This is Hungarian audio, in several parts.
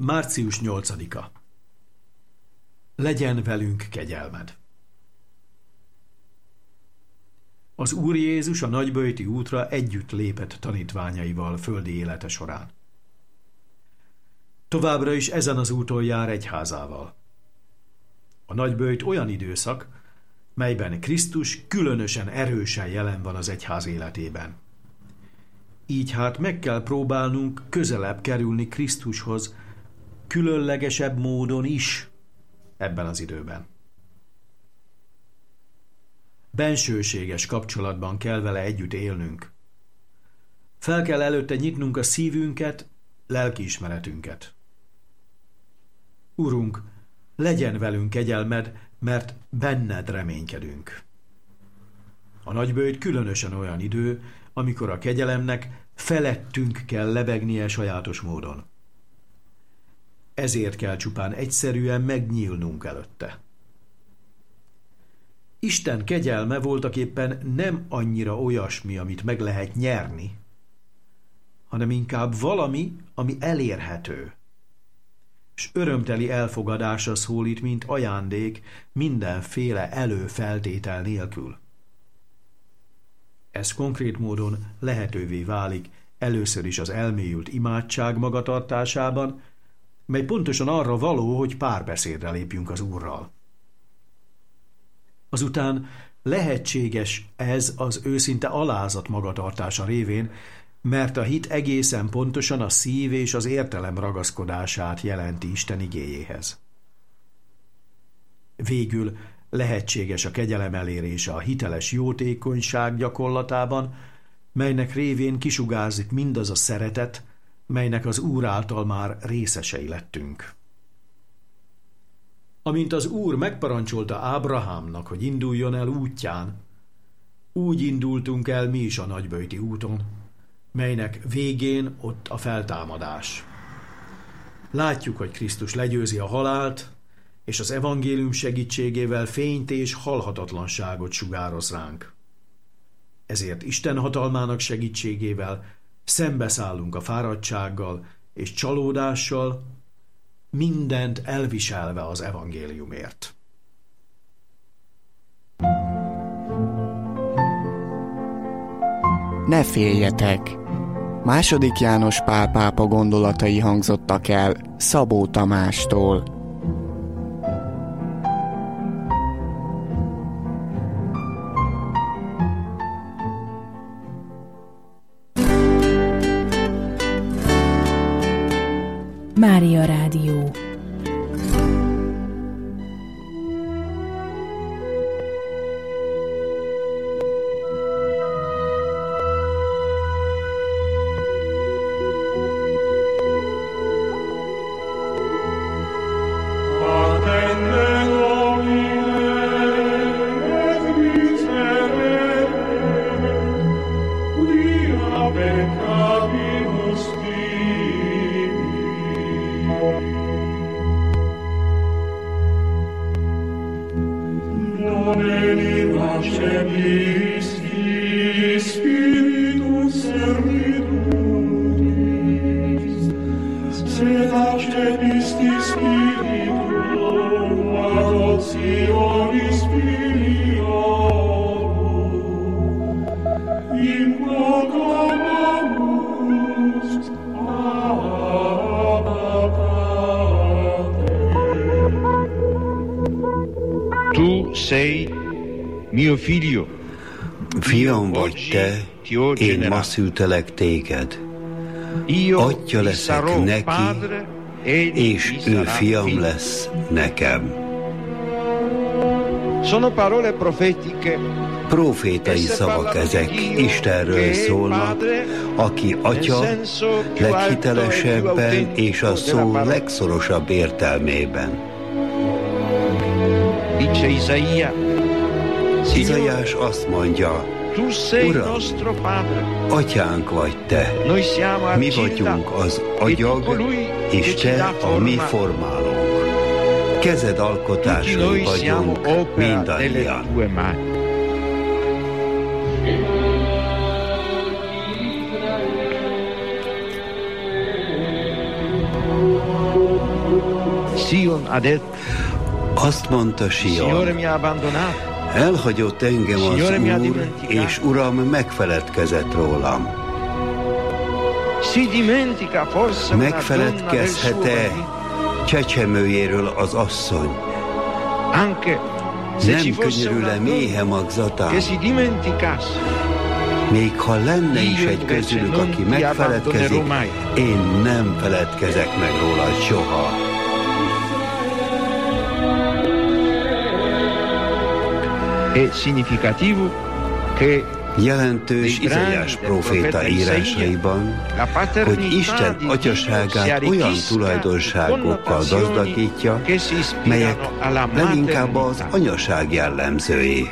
Március 8-a. Legyen velünk kegyelmed. Az Úr Jézus a nagyböjti útra együtt lépett tanítványaival földi élete során. Továbbra is ezen az úton jár egyházával. A nagyböjt olyan időszak, melyben Krisztus különösen erősen jelen van az egyház életében. Így hát meg kell próbálnunk közelebb kerülni Krisztushoz, különlegesebb módon is ebben az időben. Bensőséges kapcsolatban kell vele együtt élnünk. Fel kell előtte nyitnunk a szívünket, lelkiismeretünket. Urunk, legyen velünk kegyelmed, mert benned reménykedünk. A nagyböjt különösen olyan idő, amikor a kegyelemnek felettünk kell lebegnie sajátos módon. Ezért kell csupán egyszerűen megnyílnunk előtte. Isten kegyelme voltaképpen nem annyira olyasmi, amit meg lehet nyerni, hanem inkább valami, ami elérhető, és örömteli elfogadásra szólít, mint ajándék, mindenféle előfeltétel nélkül. Ez konkrét módon lehetővé válik először is az elmélyült imádság magatartásában, mely pontosan arra való, hogy párbeszédre lépjünk az Úrral. Azután lehetséges ez az őszinte alázat magatartása révén, mert a hit egészen pontosan a szív és az értelem ragaszkodását jelenti Isten igéjéhez. Végül lehetséges a kegyelem elérése a hiteles jótékonyság gyakorlatában, melynek révén kisugárzik mindaz a szeretet, melynek az Úr által már részesei lettünk. Amint az Úr megparancsolta Ábrahámnak, hogy induljon el útján, úgy indultunk el mi is a nagyböjti úton, melynek végén ott a feltámadás. Látjuk, hogy Krisztus legyőzi a halált, és az evangélium segítségével fényt és halhatatlanságot sugároz ránk. Ezért Isten hatalmának segítségével szembeszállunk a fáradtsággal és csalódással, mindent elviselve az evangéliumért. Ne féljetek! II. János Pál pápa gondolatai hangzottak el Szabó Tamástól. Mária Rádió. Tu sei mio figlio. Fiam vagy te, én ma szültelek téged. Atya leszek neki, és ő fiam lesz nekem. Sono parole profetiche. Profétai szavak ezek, Istenről szólnak, aki Atya leghitelesebben és a szó legszorosabb értelmében. Dice Izaiás azt mondja, Uram, atyánk vagy te, mi vagyunk az agyag, és te a mi formálónk. Kezed alkotásai vagyunk mindannyian. Sion ha detto, Azt mondta Signore Sion, mi ha abbandonato, elhagyott engem az Úr, és Uram megfeledkezett rólam. si dimentica forse una donna del suo Megfeledkezhet-e marito? csecsemőjéről az asszony? Anche se ci Nem fosse una könyörül-e méhe donna magzatán? che si dimenticasse, Még ha lenne is Io egy invece közülük, non aki ti megfeledkezik, abbandonerò mai. én nem feledkezek meg rólad soha. è significativo che Jelentős Izaiás próféta írásaiban, hogy Isten atyaságát olyan tulajdonságokkal gazdagítja, melyek leginkább az anyaság jellemzői.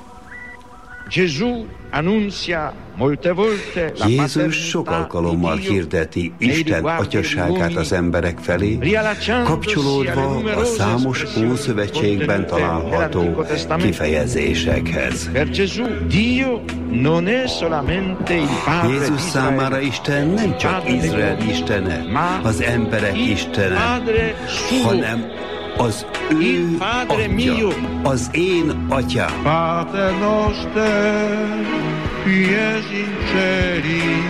Gesù annunzia molte volte la Jézus sok paternità alkalommal di Dio hirdeti nei Isten riguardi degli atyaságát uomini, az emberek felé, kapcsolódva a számos Ószövetségben található kifejezésekhez. Per Gesù Dio non è solamente il Padre di Jézus számára Israele, Isten nem csak Izrael istene, az emberek istene, Padre suo, hanem az ő atya, az én atyám. Pater noster, qui es in celi,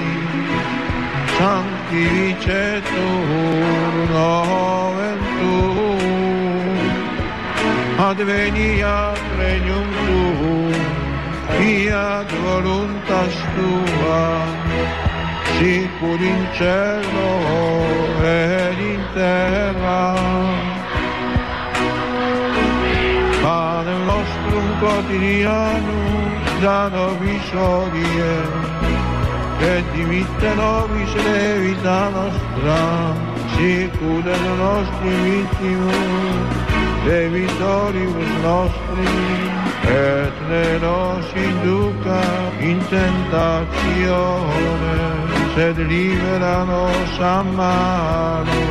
sanctificetur nomen tuum, adveniat regnum tuum, fiat voluntas tua, sicur in cielo ed in terra. Pane nostrum quotidianum da nobis hodie, et dimitte nobis levita nostra, sicut et nostri vittimus, debitoribus nostri, et ne nos induca in tentatione, sed libera nos a malo.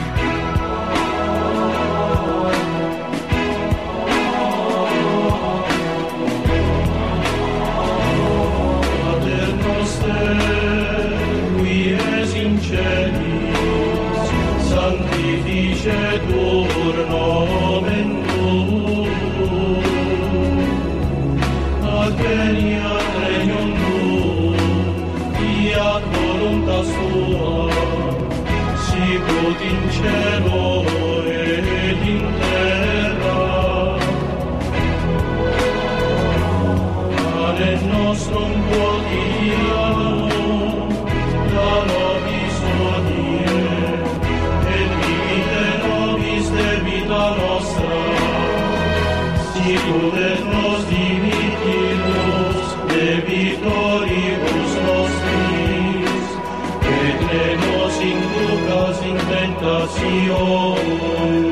Sanctificetur nomen tuum, adveniat regnum tuum, fiat voluntas tua, sicut in cielo et in terra. Panem nostrum quotidianum da nobis hodie, debita nostra, sicut et nos dimittimus debitoribus nostris, et ne nos inducas in tentationem,